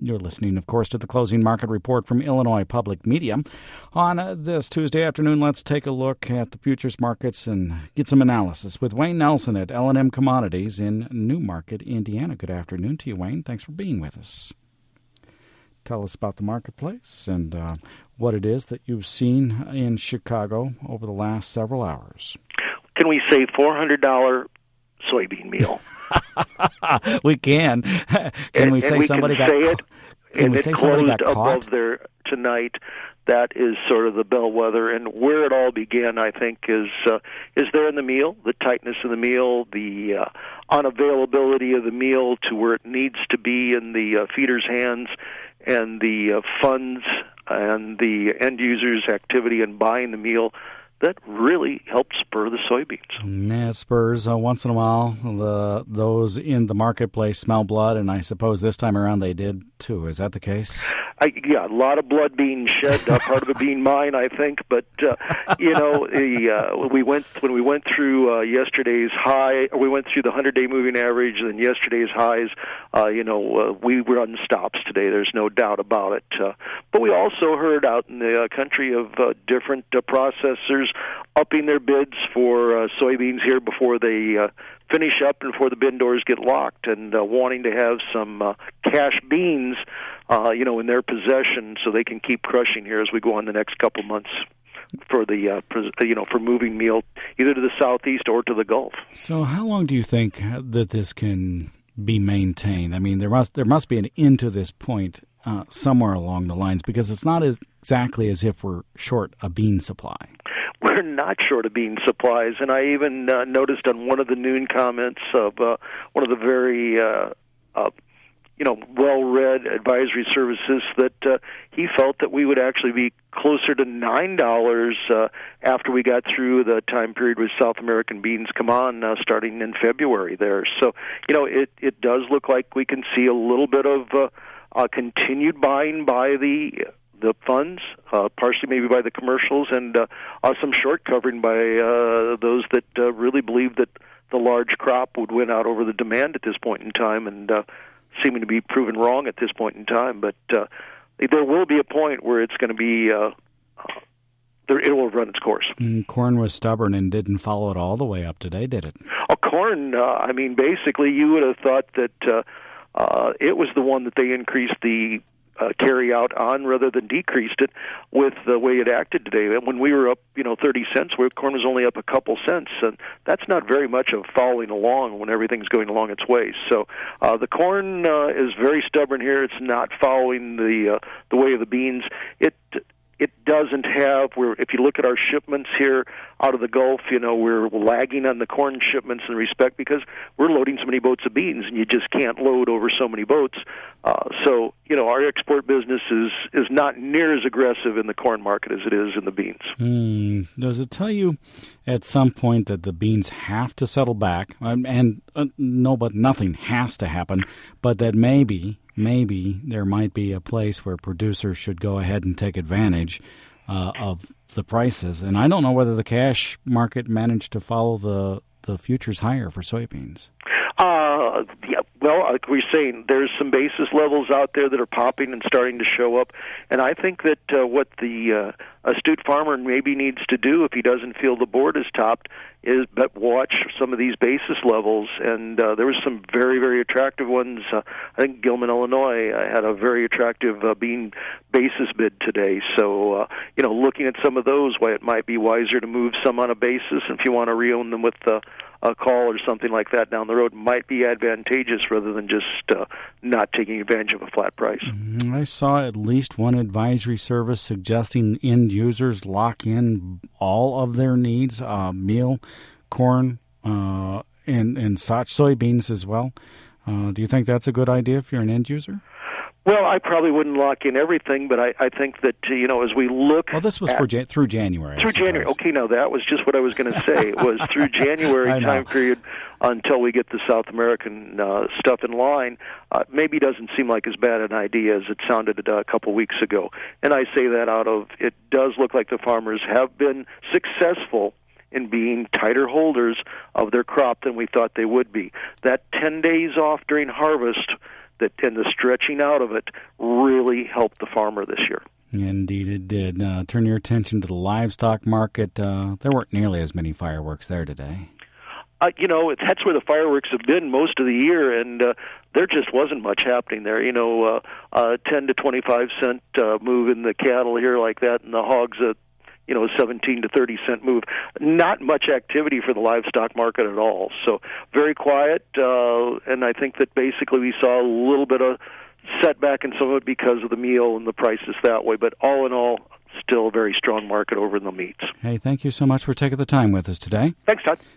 You're listening, of course, to the Closing Market Report from Illinois Public Media. On this Tuesday afternoon, let's take a look at the futures markets and get some analysis with Wayne Nelson at L&M Commodities in Newmarket, Indiana. Good afternoon to you, Wayne. Thanks for being with us. Tell us about the marketplace and what it is that you've seen in Chicago over the last several hours. Can we say $400 soybean meal? We can. Can we say somebody got caught? Can we say somebody got caught? Above there tonight. That is sort of the bellwether, and where it all began, I think, is there in the meal, the tightness of the meal, the unavailability of the meal to where it needs to be in the feeder's hands, and the funds and the end users' activity in buying the meal. That really helped spur the soybeans. Yeah, spurs. Once in a while, those in the marketplace smell blood, and I suppose this time around they did too. Is that the case? Yeah, a lot of blood being shed. Part of it being mine, I think. But when we went through yesterday's high, we went through the 100-day moving average, and yesterday's highs. We were on stops today. There's no doubt about it. But we also heard out in the country of different processors upping their bids for soybeans here before they finish up and before the bin doors get locked, and wanting to have some cash beans, in their possession so they can keep crushing here as we go on the next couple months for the for moving meal either to the southeast or to the Gulf. So, how long do you think that this can be maintained? I mean, there must be an end to this point somewhere along the lines, because it's not exactly as if we're short a bean supply. We're not short of bean supplies, and I even noticed on one of the noon comments of one of the very well-read advisory services that he felt that we would actually be closer to $9 after we got through the time period with South American beans come on starting in February there. So, it does look like we can see a little bit of continued buying by the funds, partially maybe by the commercials, and some short covering by those that really believe that the large crop would win out over the demand at this point in time, and seeming to be proven wrong at this point in time. But there will be a point where it's going to be it will run its course. Corn was stubborn and didn't follow it all the way up today, did it? Corn, basically you would have thought that it was the one that they increased the carry out on rather than decreased it with the way it acted today. And when we were up, 30 cents, where corn was only up a couple cents, and that's not very much of following along when everything's going along its way. So the corn is very stubborn here. It's not following the way of the beans. It doesn't have, if you look at our shipments here out of the Gulf, we're lagging on the corn shipments in respect because we're loading so many boats of beans, and you just can't load over so many boats. So our export business is not near as aggressive in the corn market as it is in the beans. Does it tell you at some point that the beans have to settle back? No, but nothing has to happen, but that maybe there might be a place where producers should go ahead and take advantage of the prices. And I don't know whether the cash market managed to follow the futures higher for soybeans. Like we're saying, there's some basis levels out there that are popping and starting to show up. And I think that what the astute farmer maybe needs to do, if he doesn't feel the board is topped, is watch some of these basis levels. And there was some very, very attractive ones. I think Gilman, Illinois had a very attractive bean basis bid today. So, looking at some of those, why it might be wiser to move some on a basis. And if you want to re-own them with a call or something like that down the road, might be advantageous rather than just not taking advantage of a flat price. I saw at least one advisory service suggesting end users lock in all of their needs, meal, corn, and such, soybeans as well. Do you think that's a good idea if you're an end user? Well, I probably wouldn't lock in everything, but I think that, as we look... Well, this was through January. Through January. Okay, now that was just what I was going to say. It was through January time period until we get the South American stuff in line. Maybe doesn't seem like as bad an idea as it sounded a couple weeks ago. And I say that out of, it does look like the farmers have been successful in being tighter holders of their crop than we thought they would be. That 10 days off during harvest that and the stretching out of it really helped the farmer this year. Indeed, it did. Turn your attention to the livestock market. There weren't nearly as many fireworks there today. That's where the fireworks have been most of the year, and there just wasn't much happening there. 10 to 25 cent move in the cattle here like that, and the hogs 17 to 30 cent move. Not much activity for the livestock market at all. So very quiet, and I think that basically we saw a little bit of setback in some of it because of the meal and the prices that way. But all in all, still a very strong market over in the meats. Hey, thank you so much for taking the time with us today. Thanks, Todd.